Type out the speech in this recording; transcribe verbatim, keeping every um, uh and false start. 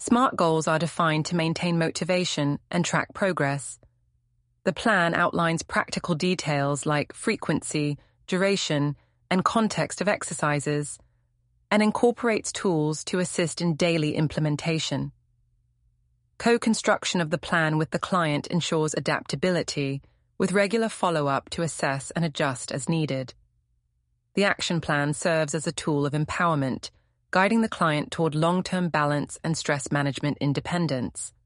SMART goals are defined to maintain motivation and track progress. The plan outlines practical details like frequency, duration, and context of exercises, and incorporates tools to assist in daily implementation. Co-construction of the plan with the client ensures adaptability, with regular follow-up to assess and adjust as needed. The action plan serves as a tool of empowerment, guiding the client toward long-term balance and stress management independence.